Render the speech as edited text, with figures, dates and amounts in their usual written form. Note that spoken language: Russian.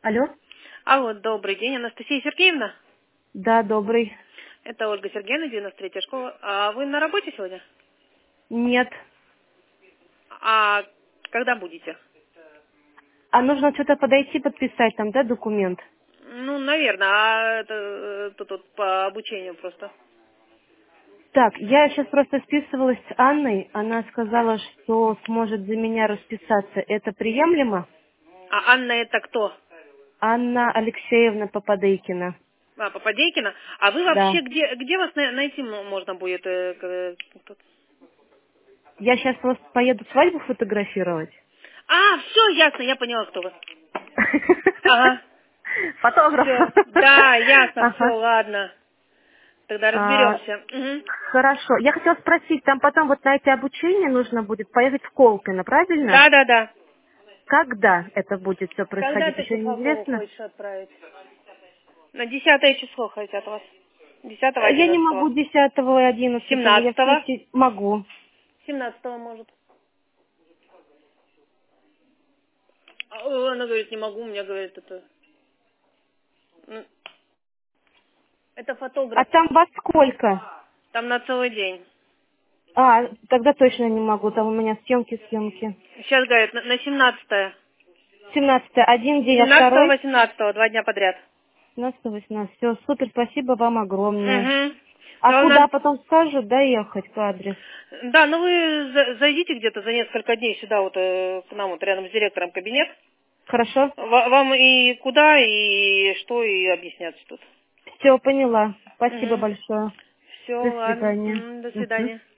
Алло? Алло, добрый день, Анастасия Сергеевна. Да, добрый. Это Ольга Сергеевна, 93-я школа. А вы на работе сегодня? Нет. А когда будете? А нужно что-то подойти, подписать там, да, документ? Ну, наверное, а это тут по обучению просто. Так, я сейчас просто списывалась с Анной. Она сказала, что сможет за меня расписаться. Это приемлемо? А Анна это кто? Анна Алексеевна Попадейкина. А, Попадейкина. А вы Да. вообще где вас найти можно будет? Тут? Я сейчас просто поеду свадьбу фотографировать. А, все, ясно, я поняла, кто вы. Ага, Фотограф. все. Да, ясно, все, Ага. ладно. Тогда А, разберемся. Угу. хорошо. Я хотела спросить, там потом вот на эти обучения нужно будет поехать в Колпино, правильно? Да. Когда это будет все Когда происходить, ты еще числа Вову неизвестно? хочешь отправить? На 10 число хотят вас. 10-го, Я не 11-го. могу 10-го и 11-го, я все 17-го. эти могу. 17-го может. Она говорит, не могу, у меня, говорит, м, это А фотограф. там во сколько? Там на целый день. А, тогда точно не могу, там у меня съемки. Сейчас, говорит, на 17-е. 17-е, один день, а 17-го, второй? 18-го, 2 дня подряд. 17-18. Все, супер, спасибо вам огромное. Угу. А Но куда потом скажут доехать, по адрес? да, ну вы зайдите где-то за несколько дней сюда, вот к нам, вот рядом с директором кабинет. Хорошо? Вам и куда, и что, и объяснят тут. Все, поняла. Спасибо Угу. большое. Все, До ладно. свидания. До Мгм. свидания.